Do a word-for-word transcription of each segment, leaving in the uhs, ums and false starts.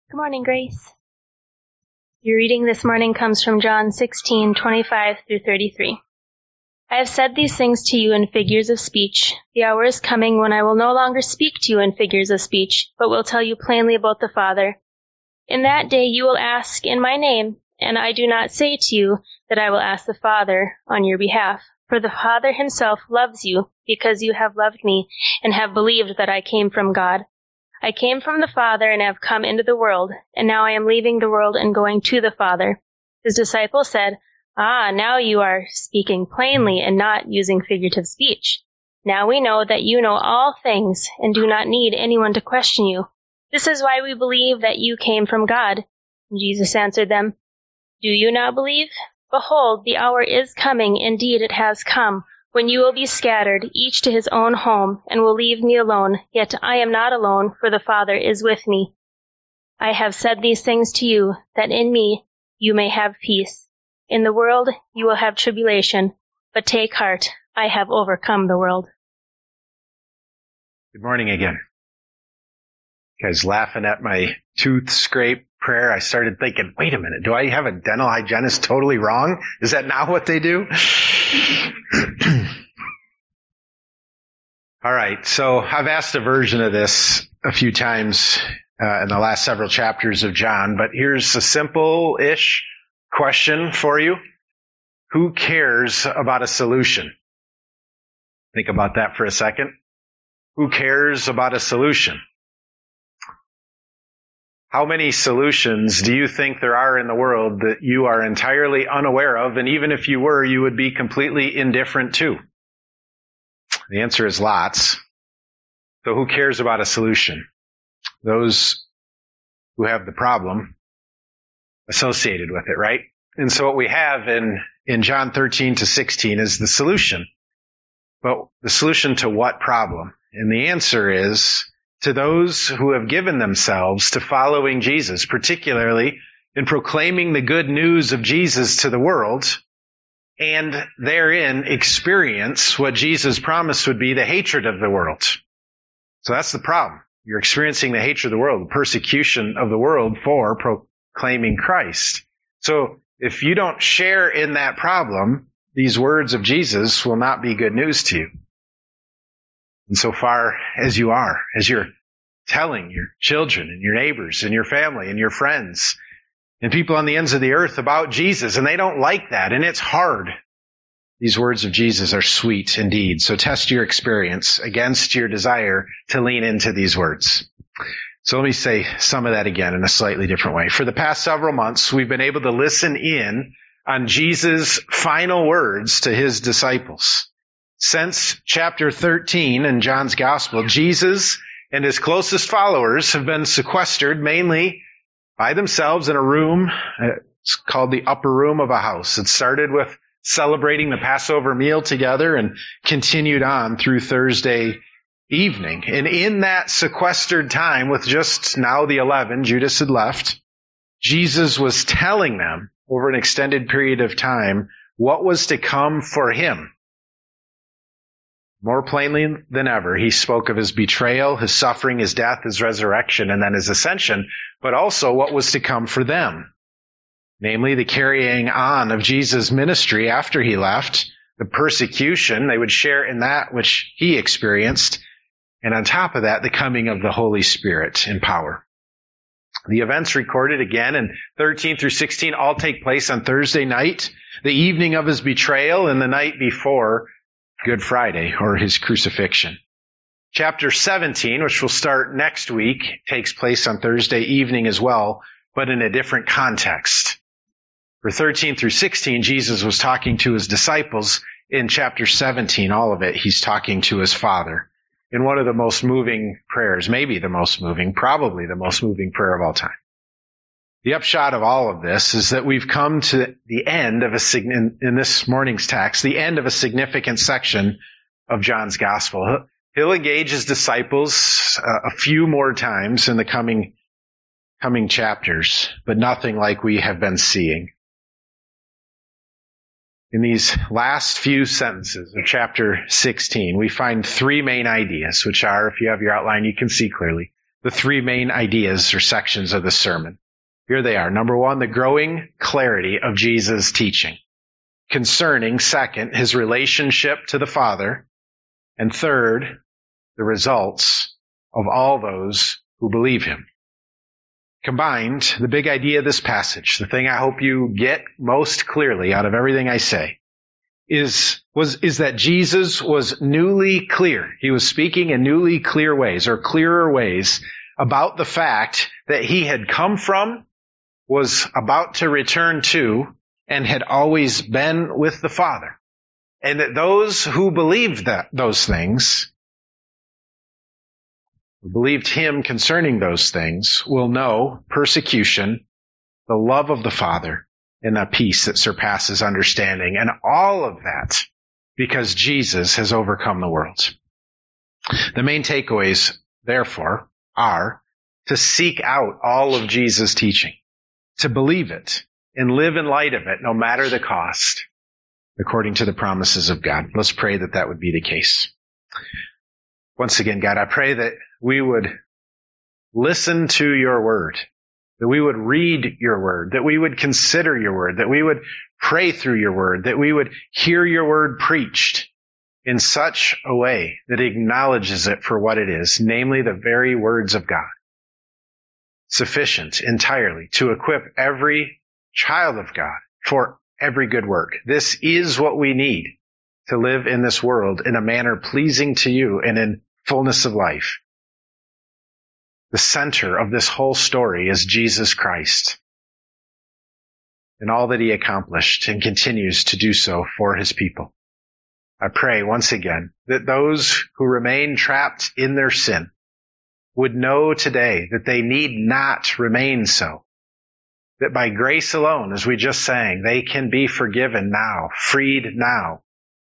Good morning, Grace. Your reading this morning comes from John sixteen, twenty-five through thirty-three. I have said these things to you in figures of speech. The hour is coming when I will no longer speak to you in figures of speech, but will tell you plainly about the Father. In that day you will ask in my name, and I do not say to you that I will ask the Father on your behalf. For the Father himself loves you, because you have loved me, and have believed that I came from God. I came from the Father and have come into the world, and now I am leaving the world and going to the Father. His disciples said, Ah, now you are speaking plainly and not using figurative speech. Now we know that you know all things and do not need anyone to question you. This is why we believe that you came from God. And Jesus answered them, Do you now believe? Behold, the hour is coming, indeed it has come, when you will be scattered, each to his own home, and will leave me alone. Yet I am not alone, for the Father is with me. I have said these things to you, that in me you may have peace. In the world you will have tribulation, but take heart, I have overcome the world. Good morning again. You guys laughing at my tooth scrape prayer? I started thinking, wait a minute, do I have a dental hygienist totally wrong? Is that not what they do? All right, so I've asked a version of this a few times uh, in the last several chapters of John, but here's a simple-ish question for you. Who cares about a solution? Think about that for a second. Who cares about a solution? How many solutions do you think there are in the world that you are entirely unaware of, and even if you were, you would be completely indifferent to? The answer is lots. So who cares about a solution? Those who have the problem associated with it, right? And so what we have in, in John thirteen to sixteen is the solution. But the solution to what problem? And the answer is to those who have given themselves to following Jesus, particularly in proclaiming the good news of Jesus to the world, and therein experience what Jesus promised would be the hatred of the world. So that's the problem. You're experiencing the hatred of the world, the persecution of the world for proclaiming Christ. So if you don't share in that problem, these words of Jesus will not be good news to you. And so far as you are, as you're telling your children and your neighbors and your family and your friends and people on the ends of the earth about Jesus, and they don't like that, and it's hard. These words of Jesus are sweet indeed. So test your experience against your desire to lean into these words. So let me say some of that again in a slightly different way. For the past several months, we've been able to listen in on Jesus' final words to his disciples. Since chapter thirteen in John's Gospel, Jesus and his closest followers have been sequestered mainly by themselves in a room. It's called the upper room of a house. It started with celebrating the Passover meal together and continued on through Thursday evening. And in that sequestered time with just now the eleven, Judas had left, Jesus was telling them over an extended period of time what was to come for him. More plainly than ever, he spoke of his betrayal, his suffering, his death, his resurrection, and then his ascension, but also what was to come for them. Namely, the carrying on of Jesus' ministry after he left, the persecution, they would share in that which he experienced, and on top of that, the coming of the Holy Spirit in power. The events recorded again in thirteen through sixteen all take place on Thursday night, the evening of his betrayal, and the night before Good Friday, or his crucifixion. Chapter seventeen, which will start next week, takes place on Thursday evening as well, but in a different context. For thirteen through sixteen, Jesus was talking to his disciples. In chapter seventeen, all of it, he's talking to his Father in one of the most moving prayers, maybe the most moving, probably the most moving prayer of all time. The upshot of all of this is that we've come to the end of a, in, in this morning's text, the end of a significant section of John's Gospel. He'll engage his disciples uh, a few more times in the coming, coming chapters, but nothing like we have been seeing. In these last few sentences of chapter sixteen, we find three main ideas, which are, if you have your outline, you can see clearly. the three main ideas or sections of the sermon. Here they are. Number one, the growing clarity of Jesus' teaching. Concerning, second, his relationship to the Father. And third, the results of all those who believe him. Combined, the big idea of this passage, the thing I hope you get most clearly out of everything I say, is, was, is that Jesus was newly clear. He was speaking in newly clear ways, or clearer ways, about the fact that he had come from, was about to return to, and had always been with the Father. And that those who believed that, those things, who believed him concerning those things, will know persecution, the love of the Father, and a peace that surpasses understanding. And all of that because Jesus has overcome the world. The main takeaways, therefore, are to seek out all of Jesus' teaching, to believe it, and live in light of it, no matter the cost, according to the promises of God. Let's pray that that would be the case. Once again, God, I pray that we would listen to your word, that we would read your word, that we would consider your word, that we would pray through your word, that we would hear your word preached in such a way that acknowledges it for what it is, namely the very words of God, sufficient entirely to equip every child of God for every good work. This is what we need to live in this world in a manner pleasing to you and in fullness of life. The center of this whole story is Jesus Christ and all that he accomplished and continues to do so for his people. I pray once again that those who remain trapped in their sin would know today that they need not remain so. That by grace alone, as we just sang, they can be forgiven now, freed now,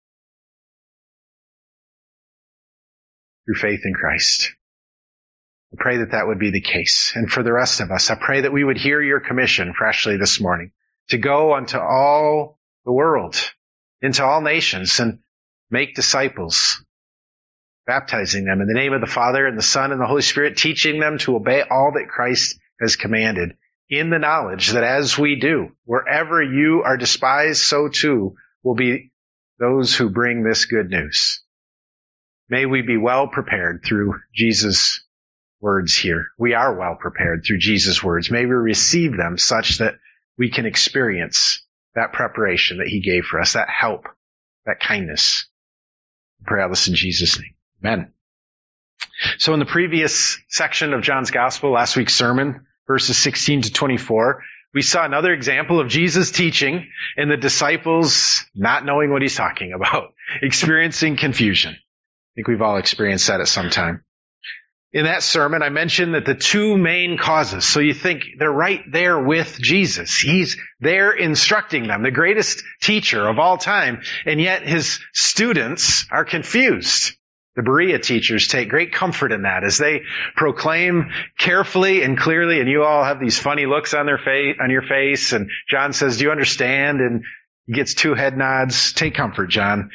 through faith in Christ. I pray that that would be the case. And for the rest of us, I pray that we would hear your commission freshly this morning to go unto all the world, into all nations, and make disciples, baptizing them in the name of the Father and the Son and the Holy Spirit, teaching them to obey all that Christ has commanded, in the knowledge that as we do, wherever you are despised, so too will be those who bring this good news. May we be well prepared through Jesus' words here. We are well prepared through Jesus' words. May we receive them such that we can experience that preparation that he gave for us, that help, that kindness. I pray all this in Jesus' name. Amen. So in the previous section of John's Gospel, last week's sermon, verses sixteen to twenty-four, we saw another example of Jesus teaching and the disciples not knowing what he's talking about, experiencing confusion. I think we've all experienced that at some time. In that sermon, I mentioned that the two main causes, so you think they're right there with Jesus. He's there instructing them, the greatest teacher of all time, and yet his students are confused. The Berea teachers take great comfort in that as they proclaim carefully and clearly, and you all have these funny looks on their face, on your face, and John says, "Do you understand?" And he gets two head nods. Take comfort, John.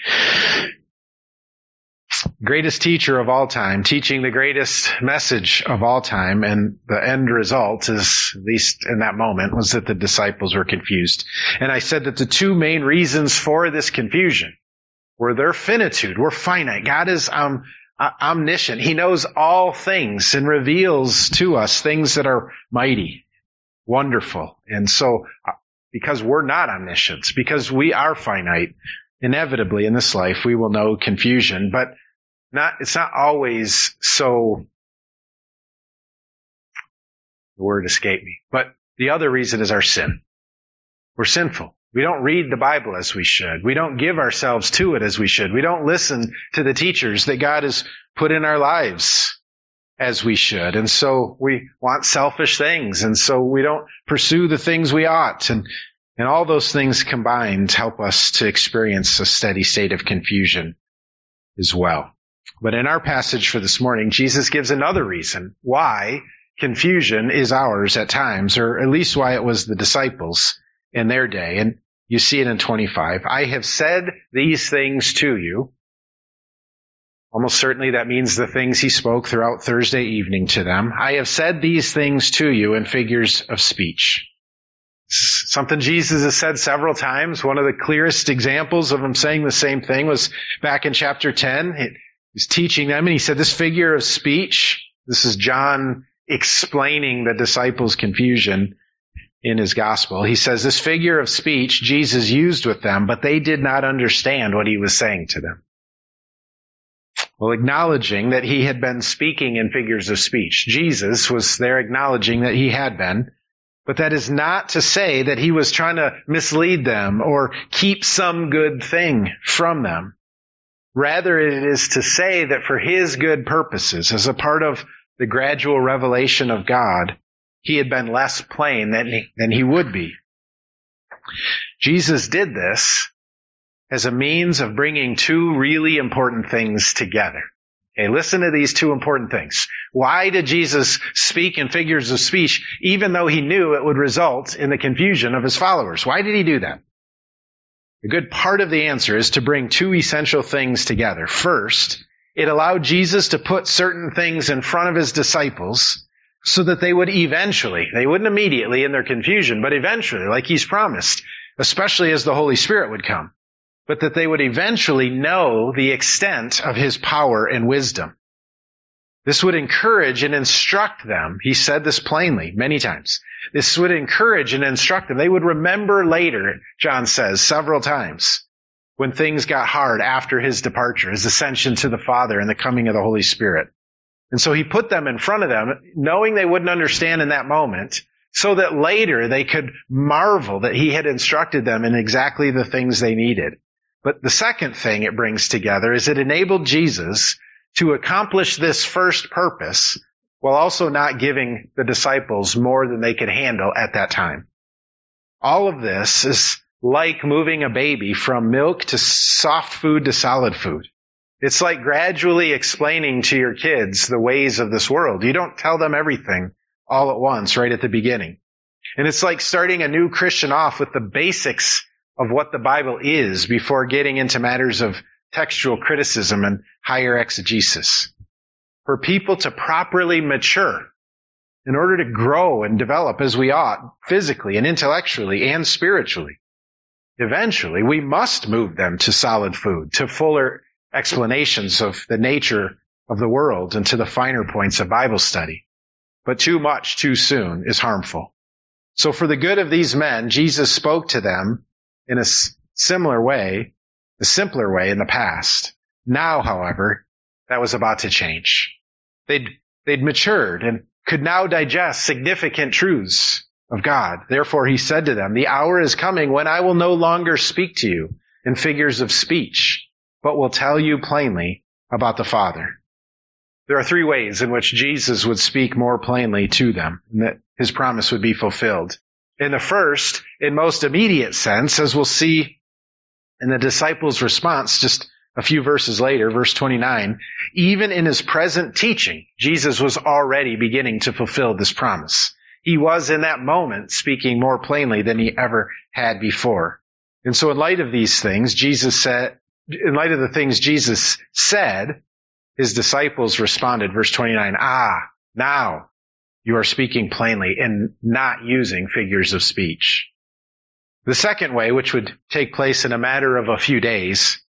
Greatest teacher of all time, teaching the greatest message of all time, and the end result is, at least in that moment, was that the disciples were confused. And I said that the two main reasons for this confusion were their finitude. We're finite. God is um, omniscient. He knows all things and reveals to us things that are mighty, wonderful. And so, because we're not omniscient, because we are finite, inevitably in this life we will know confusion, but not, it's not always so, the word escaped me, but the other reason is our sin. We're sinful. We don't read the Bible as we should. We don't give ourselves to it as we should. We don't listen to the teachers that God has put in our lives as we should. And so we want selfish things. And so we don't pursue the things we ought. And, and all those things combined help us to experience a steady state of confusion as well. But in our passage for this morning, Jesus gives another reason why confusion is ours at times, or at least why it was the disciples in their day. And you see it in twenty-five. I have said these things to you Almost certainly that means the things he spoke throughout Thursday evening to them. I have said these things to you in figures of speech. Something Jesus has said several times. One of the clearest examples of him saying the same thing was back in chapter ten. He was teaching them, and he said this figure of speech. This is John explaining the disciples' confusion in his gospel. He says this figure of speech Jesus used with them, but they did not understand what he was saying to them. Well, acknowledging that he had been speaking in figures of speech. Jesus was there acknowledging that he had been. But that is not to say that he was trying to mislead them or keep some good thing from them. Rather, it is to say that for his good purposes, as a part of the gradual revelation of God, he had been less plain than he, than he would be. Jesus did this as a means of bringing two really important things together. Okay, listen to these two important things. Why did Jesus speak in figures of speech, even though he knew it would result in the confusion of his followers? Why did he do that? A good part of the answer is to bring two essential things together. First, it allowed Jesus to put certain things in front of his disciples so that they would eventually, they wouldn't immediately in their confusion, but eventually, like he's promised, especially as the Holy Spirit would come, but that they would eventually know the extent of his power and wisdom. This would encourage and instruct them. He said this plainly many times. This would encourage and instruct them. They would remember later, John says several times, when things got hard after his departure, his ascension to the Father and the coming of the Holy Spirit. And so he put them in front of them, knowing they wouldn't understand in that moment, so that later they could marvel that he had instructed them in exactly the things they needed. But the second thing it brings together is it enabled Jesus to accomplish this first purpose while also not giving the disciples more than they could handle at that time. All of this is like moving a baby from milk to soft food to solid food. It's like gradually explaining to your kids the ways of this world. You don't tell them everything all at once right at the beginning. And it's like starting a new Christian off with the basics of what the Bible is before getting into matters of textual criticism and higher exegesis. For people to properly mature, in order to grow and develop as we ought, physically and intellectually and spiritually, eventually we must move them to solid food, to fuller explanations of the nature of the world and to the finer points of Bible study. But too much too soon is harmful. So for the good of these men, Jesus spoke to them in a similar way, a simpler way in the past. Now, however, that was about to change. They'd, they'd matured and could now digest significant truths of God. Therefore, he said to them, the hour is coming when I will no longer speak to you in figures of speech, but will tell you plainly about the Father. There are three ways in which Jesus would speak more plainly to them, and that his promise would be fulfilled. In the first, in most immediate sense, as we'll see in the disciples' response just a few verses later, verse twenty-nine, even in his present teaching, Jesus was already beginning to fulfill this promise. He was in that moment speaking more plainly than he ever had before. And so in light of these things, Jesus said, in light of the things Jesus said, his disciples responded, verse twenty-nine, ah, now you are speaking plainly and not using figures of speech. The second way, which would take place in a matter of a few days,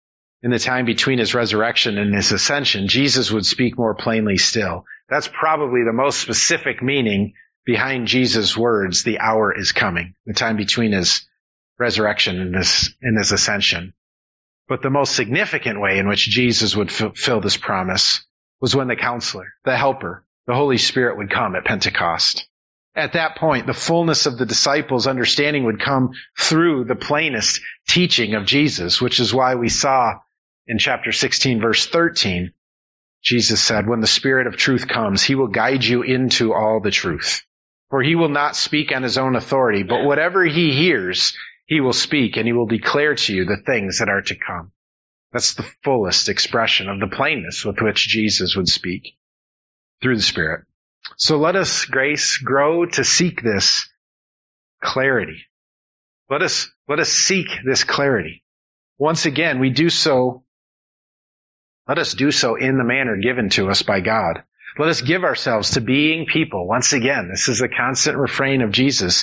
in the time between his resurrection and his ascension, Jesus would speak more plainly still. That's probably the most specific meaning behind Jesus' words, the hour is coming, the time between his resurrection and his, and his ascension. But the most significant way in which Jesus would fulfill this promise was when the counselor, the helper, the Holy Spirit would come at Pentecost. At that point, the fullness of the disciples' understanding would come through the plainest teaching of Jesus, which is why we saw in chapter sixteen, verse thirteen, Jesus said, when the Spirit of truth comes, he will guide you into all the truth. For he will not speak on his own authority, but whatever he hears, he will speak, and he will declare to you the things that are to come. That's the fullest expression of the plainness with which Jesus would speak through the Spirit. So let us, Grace, grow to seek this clarity. Let us, let us seek this clarity. Once again, we do so Let us do so in the manner given to us by God. Let us give ourselves to being people. Once again, this is a constant refrain of Jesus.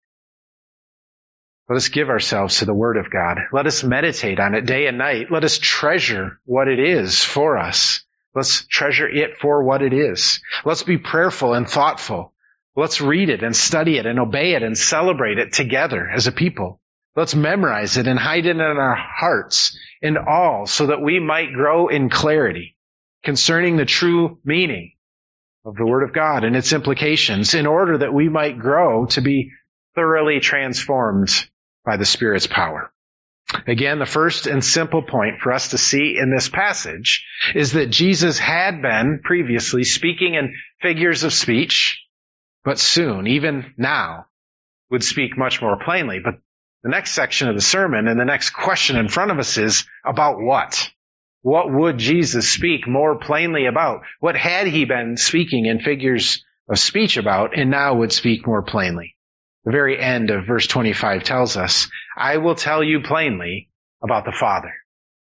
Let us give ourselves to the Word of God. Let us meditate on it day and night. Let us treasure what it is for us. Let's treasure it for what it is. Let's be prayerful and thoughtful. Let's read it and study it and obey it and celebrate it together as a people. Let's memorize it and hide it in our hearts and all so that we might grow in clarity concerning the true meaning of the Word of God and its implications in order that we might grow to be thoroughly transformed by the Spirit's power. Again, the first and simple point for us to see in this passage is that Jesus had been previously speaking in figures of speech, but soon, even now, would speak much more plainly. But the next section of the sermon and the next question in front of us is about what? What would Jesus speak more plainly about? What had he been speaking in figures of speech about and now would speak more plainly? The very end of verse twenty-five tells us, I will tell you plainly about the Father.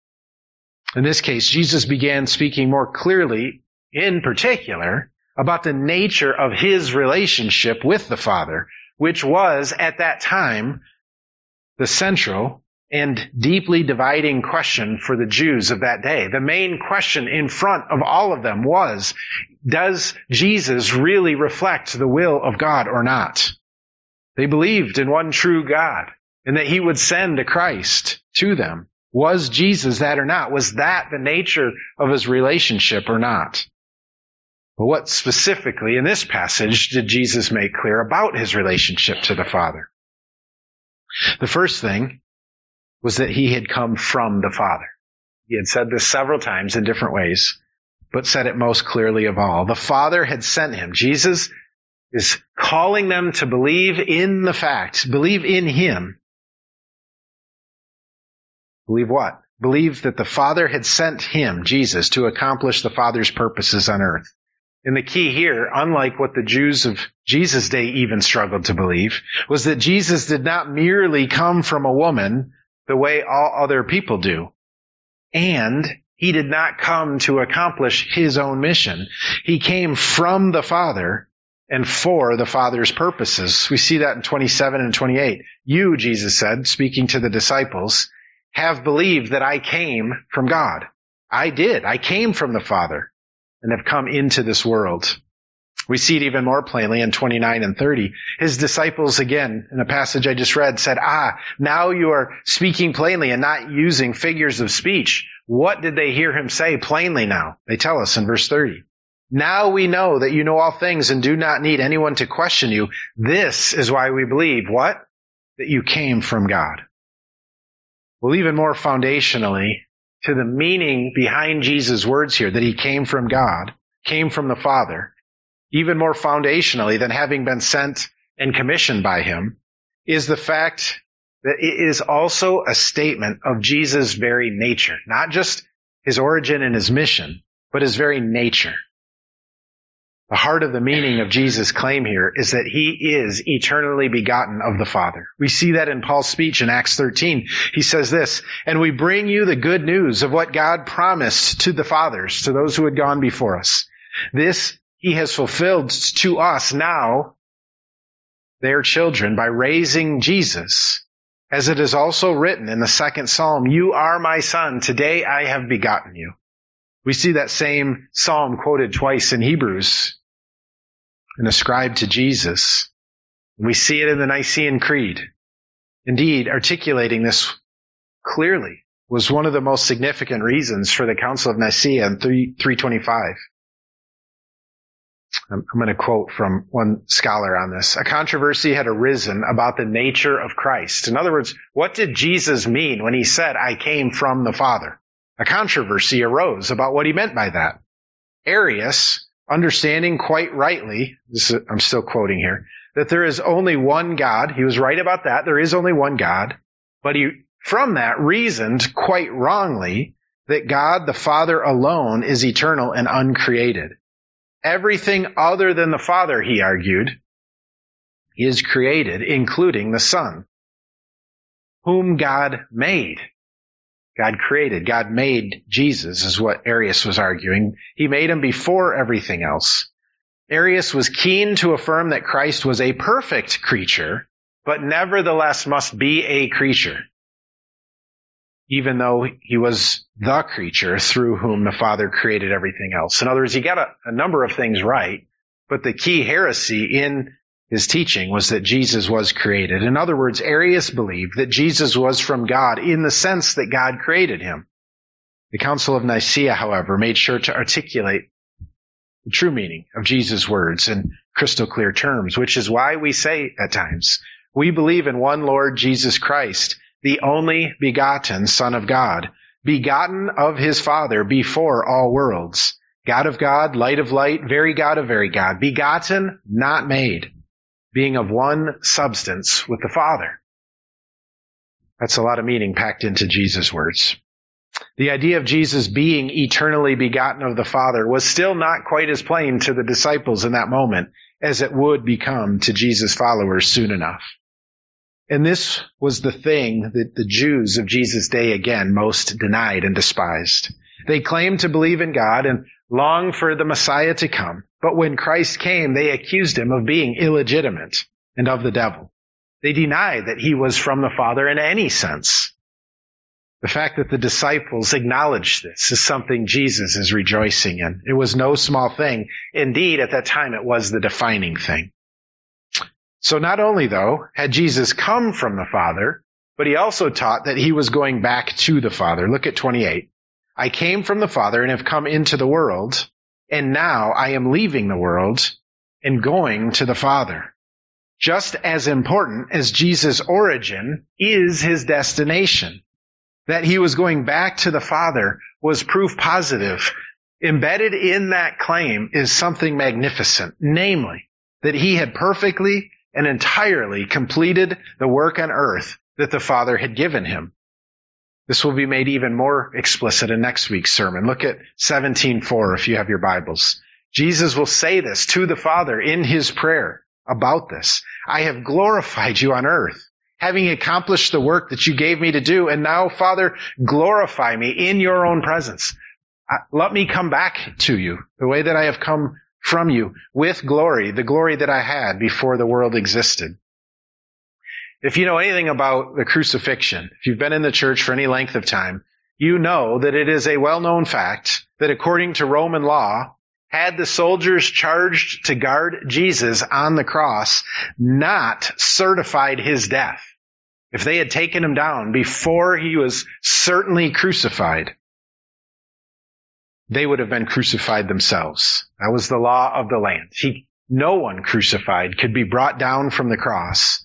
In this case, Jesus began speaking more clearly, in particular, about the nature of his relationship with the Father, which was, at that time, the central and deeply dividing question for the Jews of that day. The main question in front of all of them was, does Jesus really reflect the will of God or not? They believed in one true God and that he would send a Christ to them. Was Jesus that or not? Was that the nature of his relationship or not? But what specifically in this passage did Jesus make clear about his relationship to the Father? The first thing was that he had come from the Father. He had said this several times in different ways, but said it most clearly of all. The Father had sent him. Jesus is calling them to believe in the fact, believe in him. Believe what? Believe that the Father had sent him, Jesus, to accomplish the Father's purposes on earth. And the key here, unlike what the Jews of Jesus' day even struggled to believe, was that Jesus did not merely come from a woman the way all other people do. And he did not come to accomplish his own mission. He came from the Father and for the Father's purposes. We see that in twenty-seven and twenty-eight. You, Jesus said, speaking to the disciples, have believed that I came from God. I did. I came from the Father and have come into this world. We see it even more plainly in twenty-nine and thirty. His disciples, again, in a passage I just read, said, ah, now you are speaking plainly and not using figures of speech. What did they hear him say plainly now? They tell us in verse thirty. Now we know that you know all things and do not need anyone to question you. This is why we believe, what? That you came from God. Well, even more foundationally, to the meaning behind Jesus' words here, that he came from God, came from the Father, even more foundationally than having been sent and commissioned by him, is the fact that it is also a statement of Jesus' very nature, not just his origin and his mission, but his very nature. The heart of the meaning of Jesus' claim here is that he is eternally begotten of the Father. We see that in Paul's speech in Acts thirteen. He says this, and we bring you the good news of what God promised to the fathers, to those who had gone before us. This he has fulfilled to us now, their children, by raising Jesus. As it is also written in the second psalm, you are my son, today I have begotten you. We see that same psalm quoted twice in Hebrews and ascribed to Jesus. We see it in the Nicene Creed. Indeed, articulating this clearly was one of the most significant reasons for the Council of Nicaea in three twenty-five. I'm going to quote from one scholar on this. A controversy had arisen about the nature of Christ. In other words, what did Jesus mean when he said, I came from the Father? A controversy arose about what he meant by that. Arius, understanding quite rightly, this is, I'm still quoting here, that there is only one God. He was right about that. There is only one God. But he, from that, reasoned quite wrongly that God, the Father alone, is eternal and uncreated. Everything other than the Father, he argued, is created, including the Son, whom God made. God created. God made Jesus, is what Arius was arguing. He made him before everything else. Arius was keen to affirm that Christ was a perfect creature, but nevertheless must be a creature, even though he was the creature through whom the Father created everything else. In other words, he got a, a number of things right, but the key heresy in his teaching was that Jesus was created. In other words, Arius believed that Jesus was from God in the sense that God created him. The Council of Nicaea, however, made sure to articulate the true meaning of Jesus' words in crystal clear terms, which is why we say at times, we believe in one Lord Jesus Christ, the only begotten Son of God, begotten of his Father before all worlds, God of God, light of light, very God of very God, begotten, not made, being of one substance with the Father. That's a lot of meaning packed into Jesus' words. The idea of Jesus being eternally begotten of the Father was still not quite as plain to the disciples in that moment as it would become to Jesus' followers soon enough. And this was the thing that the Jews of Jesus' day again most denied and despised. They claimed to believe in God and longed for the Messiah to come. But when Christ came, they accused him of being illegitimate and of the devil. They denied that he was from the Father in any sense. The fact that the disciples acknowledged this is something Jesus is rejoicing in. It was no small thing. Indeed, at that time, it was the defining thing. So not only, though, had Jesus come from the Father, but he also taught that he was going back to the Father. Look at twenty-eight. I came from the Father and have come into the world, and now I am leaving the world and going to the Father. Just as important as Jesus' origin is his destination. That he was going back to the Father was proof positive. Embedded in that claim is something magnificent, namely, that he had perfectly and entirely completed the work on earth that the Father had given him. This will be made even more explicit in next week's sermon. Look at seventeen four if you have your Bibles. Jesus will say this to the Father in his prayer about this. I have glorified you on earth, having accomplished the work that you gave me to do, and now, Father, glorify me in your own presence. Let me come back to you the way that I have come from you with glory, the glory that I had before the world existed. If you know anything about the crucifixion, if you've been in the church for any length of time, you know that it is a well-known fact that according to Roman law, had the soldiers charged to guard Jesus on the cross not certified his death, if they had taken him down before he was certainly crucified, they would have been crucified themselves. That was the law of the land. He, no one crucified could be brought down from the cross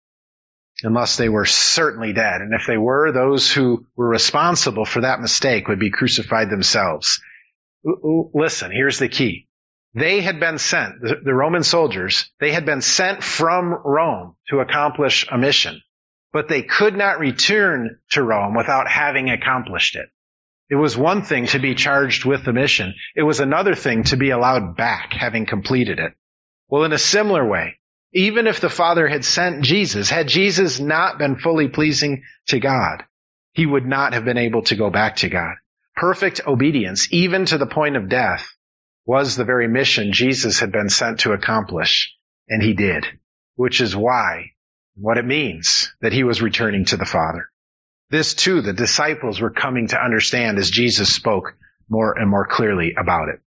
unless they were certainly dead. And if they were, those who were responsible for that mistake would be crucified themselves. Listen, here's the key. They had been sent, the, the Roman soldiers, they had been sent from Rome to accomplish a mission, but they could not return to Rome without having accomplished it. It was one thing to be charged with the mission. It was another thing to be allowed back, having completed it. Well, in a similar way, even if the Father had sent Jesus, had Jesus not been fully pleasing to God, he would not have been able to go back to God. Perfect obedience, even to the point of death, was the very mission Jesus had been sent to accomplish, and he did, which is why, what it means that he was returning to the Father. This, too, the disciples were coming to understand as Jesus spoke more and more clearly about it.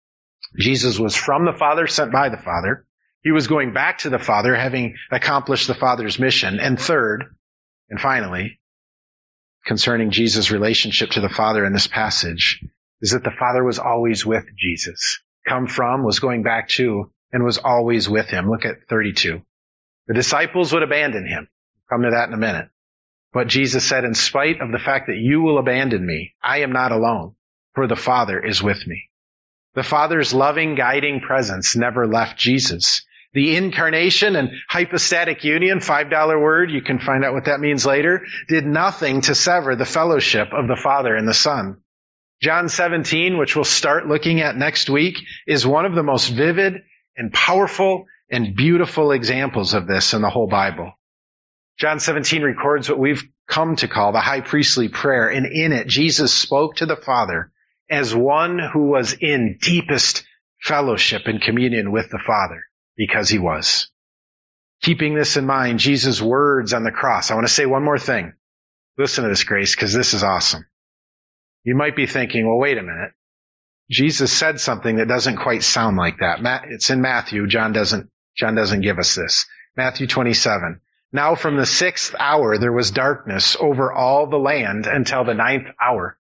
Jesus was from the Father, sent by the Father. He was going back to the Father, having accomplished the Father's mission. And third, and finally, concerning Jesus' relationship to the Father in this passage, is that the Father was always with Jesus. Come from, was going back to, and was always with him. Look at thirty-two. The disciples would abandon him. We'll come to that in a minute. But Jesus said, in spite of the fact that you will abandon me, I am not alone, for the Father is with me. The Father's loving, guiding presence never left Jesus. The incarnation and hypostatic union, five dollar word, you can find out what that means later, did nothing to sever the fellowship of the Father and the Son. John seventeen, which we'll start looking at next week, is one of the most vivid and powerful and beautiful examples of this in the whole Bible. John seventeen records what we've come to call the high priestly prayer, and in it, Jesus spoke to the Father as one who was in deepest fellowship and communion with the Father, because he was. Keeping this in mind, Jesus' words on the cross. I want to say one more thing. Listen to this, Grace, because this is awesome. You might be thinking, well, wait a minute. Jesus said something that doesn't quite sound like that. It's in Matthew. John doesn't, John doesn't give us this. Matthew twenty-seven. Now from the sixth hour there was darkness over all the land until the ninth hour.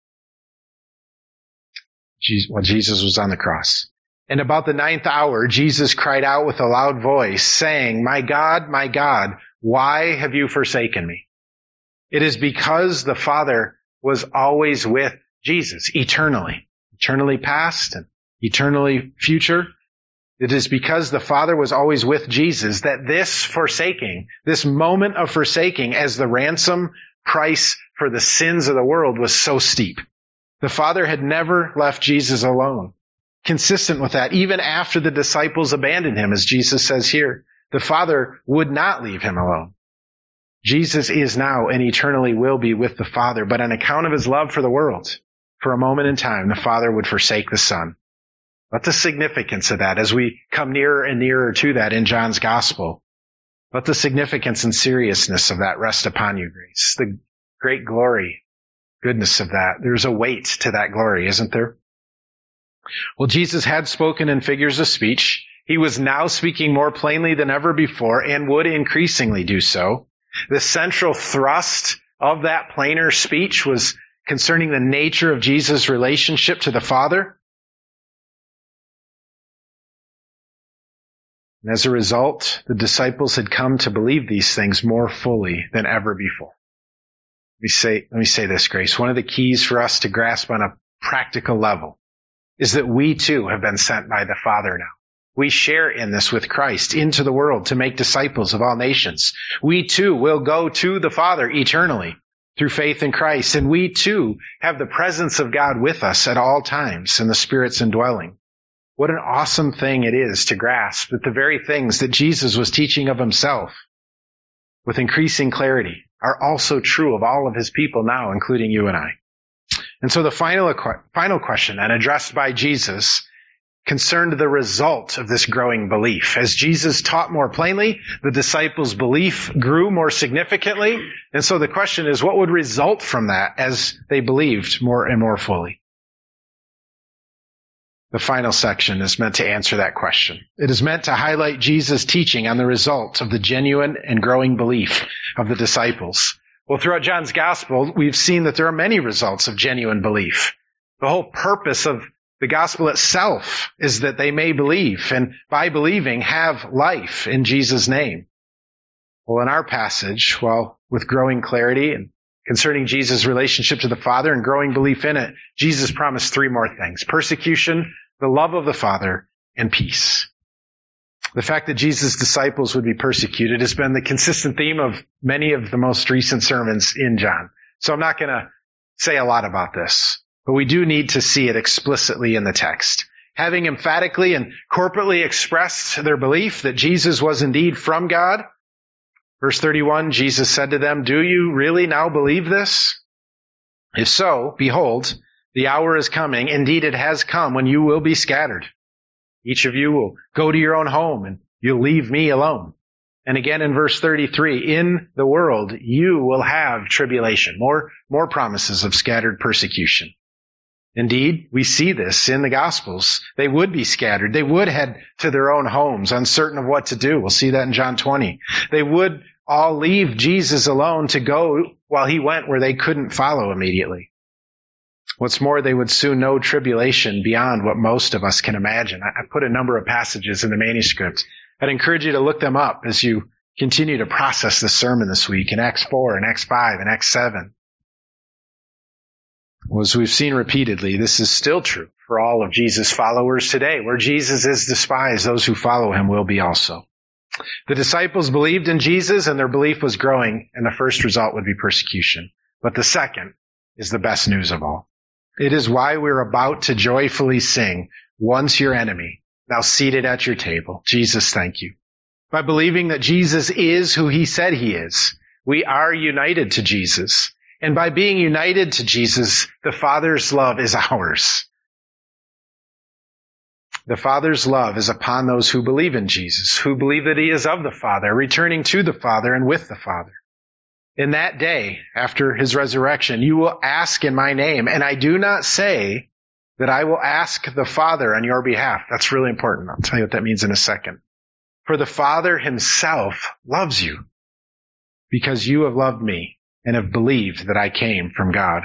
Well, Jesus was on the cross. And about the ninth hour, Jesus cried out with a loud voice, saying, My God, my God, why have you forsaken me? It is because the Father was always with Jesus, eternally. Eternally past and eternally future. It is because the Father was always with Jesus that this forsaking, this moment of forsaking as the ransom price for the sins of the world was so steep. The Father had never left Jesus alone. Consistent with that, even after the disciples abandoned him, as Jesus says here, the Father would not leave him alone. Jesus is now and eternally will be with the Father, but on account of his love for the world, for a moment in time, the Father would forsake the Son. Let the significance of that, as we come nearer and nearer to that in John's Gospel, let the significance and seriousness of that rest upon you, Grace. The great glory, goodness of that. There's a weight to that glory, isn't there? Well, Jesus had spoken in figures of speech. He was now speaking more plainly than ever before and would increasingly do so. The central thrust of that plainer speech was concerning the nature of Jesus' relationship to the Father. And as a result, the disciples had come to believe these things more fully than ever before. Let me say, let me say this, Grace. One of the keys for us to grasp on a practical level is that we too have been sent by the Father now. We share in this with Christ into the world to make disciples of all nations. We too will go to the Father eternally through faith in Christ. And we too have the presence of God with us at all times in the Spirit's indwelling. What an awesome thing it is to grasp that the very things that Jesus was teaching of himself with increasing clarity are also true of all of his people now, including you and I. And so the final, final question then addressed by Jesus concerned the result of this growing belief. As Jesus taught more plainly, the disciples' belief grew more significantly. And so the question is, what would result from that as they believed more and more fully? The final section is meant to answer that question. It is meant to highlight Jesus' teaching on the result of the genuine and growing belief of the disciples. Well, throughout John's Gospel, we've seen that there are many results of genuine belief. The whole purpose of the gospel itself is that they may believe, and by believing, have life in Jesus' name. Well, in our passage, well, with growing clarity and concerning Jesus' relationship to the Father and growing belief in it, Jesus promised three more things: persecution, the love of the Father, and peace. The fact that Jesus' disciples would be persecuted has been the consistent theme of many of the most recent sermons in John. So I'm not going to say a lot about this, but we do need to see it explicitly in the text. Having emphatically and corporately expressed their belief that Jesus was indeed from God, verse thirty-one, Jesus said to them, "Do you really now believe this? If so, behold, the hour is coming. Indeed, it has come when you will be scattered. Each of you will go to your own home, and you'll leave me alone." And again in verse thirty-three, "In the world you will have tribulation." More, more promises of scattered persecution. Indeed, we see this in the Gospels. They would be scattered. They would head to their own homes, uncertain of what to do. We'll see that in John twenty. They would all leave Jesus alone to go while he went where they couldn't follow immediately. What's more, they would soon know tribulation beyond what most of us can imagine. I put a number of passages in the manuscript. I'd encourage you to look them up as you continue to process this sermon this week in Acts four and Acts five and Acts seven. Well, as we've seen repeatedly, this is still true for all of Jesus' followers today. Where Jesus is despised, those who follow him will be also. The disciples believed in Jesus, and their belief was growing, and the first result would be persecution. But the second is the best news of all. It is why we're about to joyfully sing, "Once your enemy, now seated at your table." Jesus, thank you. By believing that Jesus is who he said he is, We are united to Jesus. And by being united to Jesus, the Father's love is ours. The Father's love is upon those who believe in Jesus, who believe that he is of the Father, returning to the Father and with the Father. In that day, after his resurrection, you will ask in my name, and I do not say that I will ask the Father on your behalf. That's really important. I'll tell you what that means in a second. For the Father himself loves you because you have loved me and have believed that I came from God.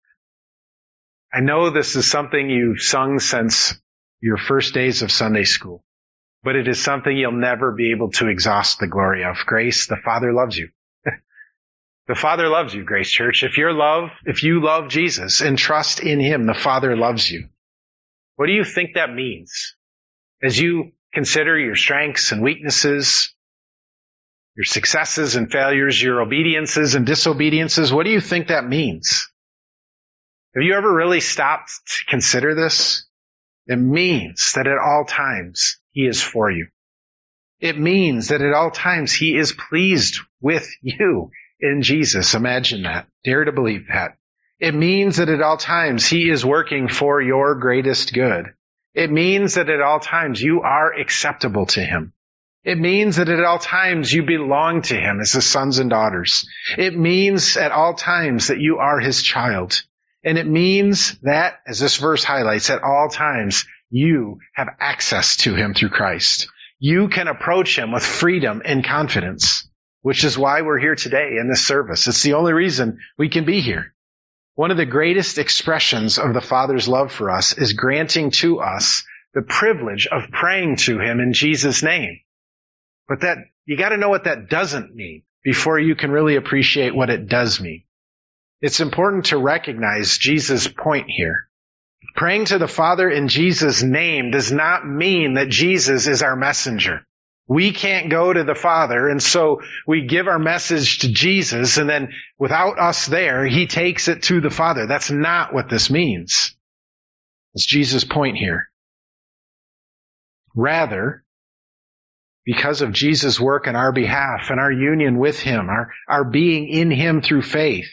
I know this is something you've sung since your first days of Sunday school, but it is something you'll never be able to exhaust the glory of. Grace, the Father loves you. The Father loves you, Grace Church. If you're love, if you love Jesus and trust in him, the Father loves you. What do you think that means? As you consider your strengths and weaknesses, your successes and failures, your obediences and disobediences, what do you think that means? Have you ever really stopped to consider this? It means that at all times he is for you. It means that at all times he is pleased with you in Jesus. Imagine that. Dare to believe that. It means that at all times he is working for your greatest good. It means that at all times you are acceptable to him. It means that at all times you belong to him as his sons and daughters. It means at all times that you are his child. And it means that, as this verse highlights, at all times you have access to him through Christ. You can approach him with freedom and confidence, which is why we're here today in this service. It's the only reason we can be here. One of the greatest expressions of the Father's love for us is granting to us the privilege of praying to him in Jesus' name. But that, you got to know what that doesn't mean before you can really appreciate what it does mean. It's important to recognize Jesus' point here. Praying to the Father in Jesus' name does not mean that Jesus is our messenger. We can't go to the Father, and so we give our message to Jesus, and then without us there, he takes it to the Father. That's not what this means. It's Jesus' point here. Rather, because of Jesus' work on our behalf and our union with him, our, our being in him through faith,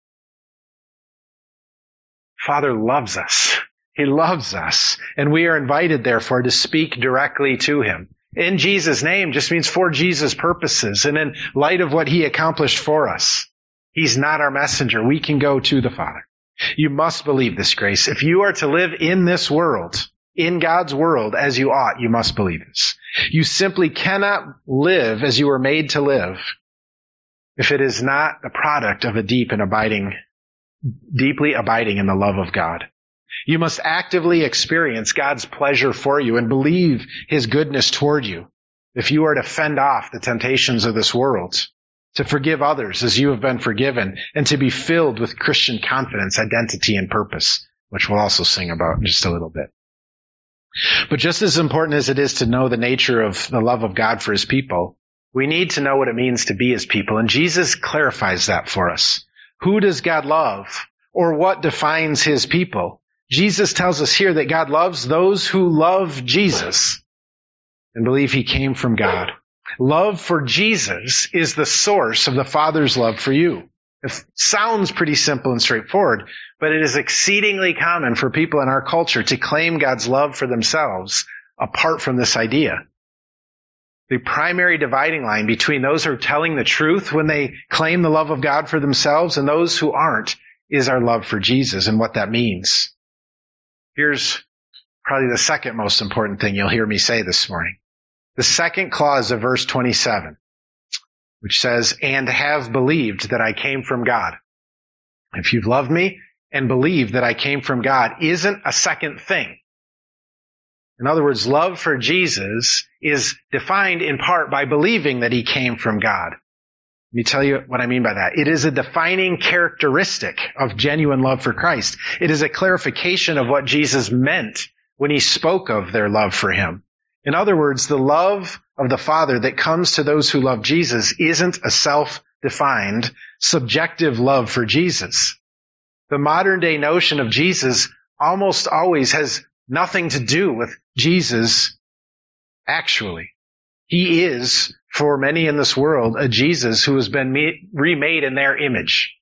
Father loves us. He loves us, and we are invited, therefore, to speak directly to him. In Jesus' name just means for Jesus' purposes and in light of what he accomplished for us. He's not our messenger. We can go to the Father. You must believe this, Grace. If you are to live in this world, in God's world as you ought, you must believe this. You simply cannot live as you were made to live if it is not the product of a deep and abiding, deeply abiding in the love of God. You must actively experience God's pleasure for you and believe his goodness toward you if you are to fend off the temptations of this world, to forgive others as you have been forgiven, and to be filled with Christian confidence, identity, and purpose, which we'll also sing about in just a little bit. But just as important as it is to know the nature of the love of God for his people, we need to know what it means to be his people, and Jesus clarifies that for us. Who does God love, or what defines his people? Jesus tells us here that God loves those who love Jesus and believe he came from God. Love for Jesus is the source of the Father's love for you. It sounds pretty simple and straightforward, but it is exceedingly common for people in our culture to claim God's love for themselves apart from this idea. The primary dividing line between those who are telling the truth when they claim the love of God for themselves and those who aren't is our love for Jesus and what that means. Here's probably the second most important thing you'll hear me say this morning. The second clause of verse twenty-seven, which says, and have believed that I came from God. If you've loved me and believed that I came from God, isn't a second thing. In other words, love for Jesus is defined in part by believing that he came from God. Let me tell you what I mean by that. It is a defining characteristic of genuine love for Christ. It is a clarification of what Jesus meant when he spoke of their love for him. In other words, the love of the Father that comes to those who love Jesus isn't a self-defined, subjective love for Jesus. The modern day notion of Jesus almost always has nothing to do with Jesus actually. He is, for many in this world, a Jesus who has been me- remade in their image.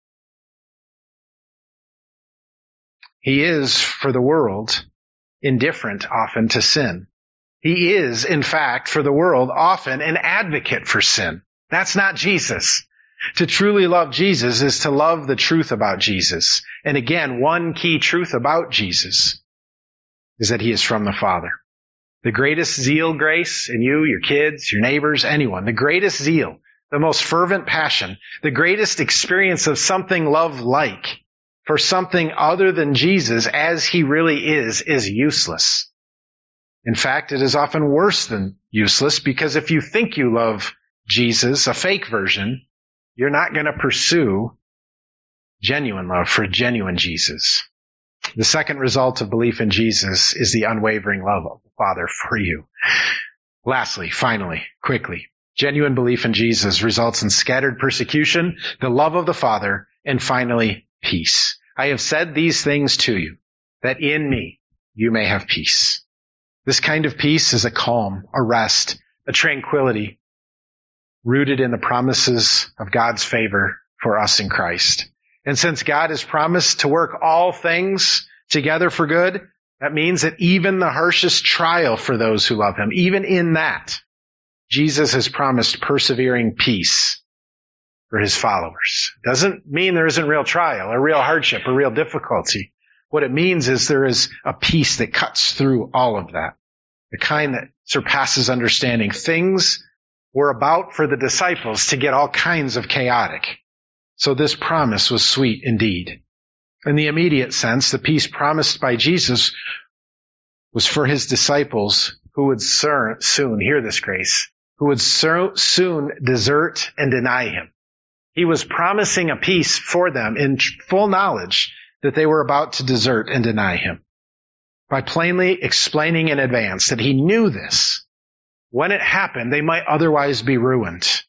He is, for the world, indifferent often to sin. He is, in fact, for the world, often an advocate for sin. That's not Jesus. To truly love Jesus is to love the truth about Jesus. And again, one key truth about Jesus is that he is from the Father. The greatest zeal, Grace, in you, your kids, your neighbors, anyone, the greatest zeal, the most fervent passion, the greatest experience of something love-like for something other than Jesus as he really is, is useless. In fact, it is often worse than useless, because if you think you love Jesus, a fake version, you're not going to pursue genuine love for genuine Jesus. The second result of belief in Jesus is the unwavering love of the Father for you. Lastly, finally, quickly, genuine belief in Jesus results in scattered persecution, the love of the Father, and finally, peace. I have said these things to you, that in me you may have peace. This kind of peace is a calm, a rest, a tranquility, rooted in the promises of God's favor for us in Christ. And since God has promised to work all things together for good, that means that even the harshest trial for those who love him, even in that, Jesus has promised persevering peace for his followers. Doesn't mean there isn't real trial or real hardship or real difficulty. What it means is there is a peace that cuts through all of that, the kind that surpasses understanding. Things were about for the disciples to get all kinds of chaotic. So this promise was sweet indeed. In the immediate sense, the peace promised by Jesus was for his disciples who would soon, hear this, Grace, who would soon desert and deny him. He was promising a peace for them in full knowledge that they were about to desert and deny him, by plainly explaining in advance that he knew this. When it happened, they might otherwise be ruined.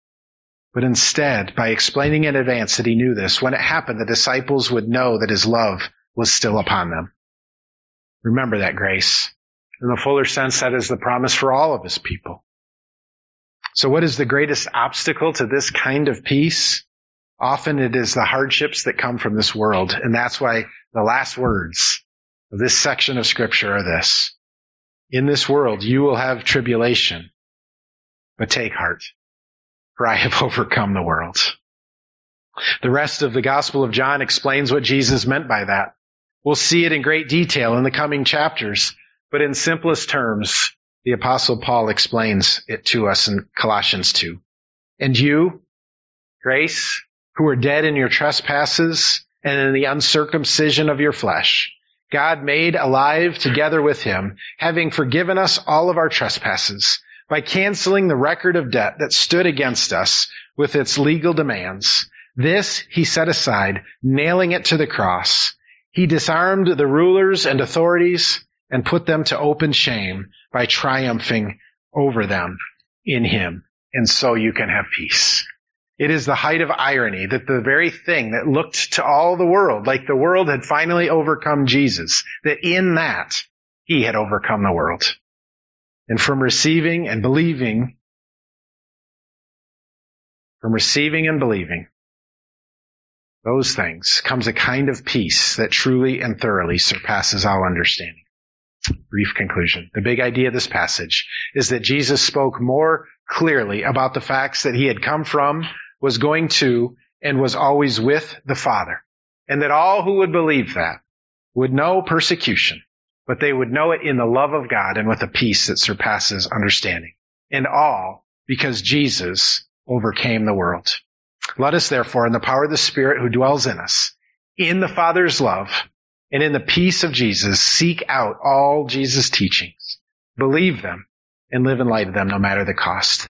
But instead, by explaining in advance that he knew this, when it happened, the disciples would know that his love was still upon them. Remember that, Grace. In the fuller sense, that is the promise for all of his people. So what is the greatest obstacle to this kind of peace? Often it is the hardships that come from this world. And that's why the last words of this section of Scripture are this. In this world you will have tribulation, but take heart, for I have overcome the world. The rest of the Gospel of John explains what Jesus meant by that. We'll see it in great detail in the coming chapters, but in simplest terms, the Apostle Paul explains it to us in Colossians two. And you, Grace, who are dead in your trespasses and in the uncircumcision of your flesh, God made alive together with him, having forgiven us all of our trespasses, by canceling the record of debt that stood against us with its legal demands. This he set aside, nailing it to the cross. He disarmed the rulers and authorities and put them to open shame by triumphing over them in him. And so you can have peace. It is the height of irony that the very thing that looked to all the world like the world had finally overcome Jesus, that in that he had overcome the world. And from receiving and believing, from receiving and believing those things comes a kind of peace that truly and thoroughly surpasses all understanding. Brief conclusion. The big idea of this passage is that Jesus spoke more clearly about the facts that he had come from, was going to, and was always with the Father. And that all who would believe that would know persecution, but they would know it in the love of God and with a peace that surpasses understanding. And all because Jesus overcame the world. Let us therefore, in the power of the Spirit who dwells in us, in the Father's love, and in the peace of Jesus, seek out all Jesus' teachings, believe them, and live in light of them no matter the cost.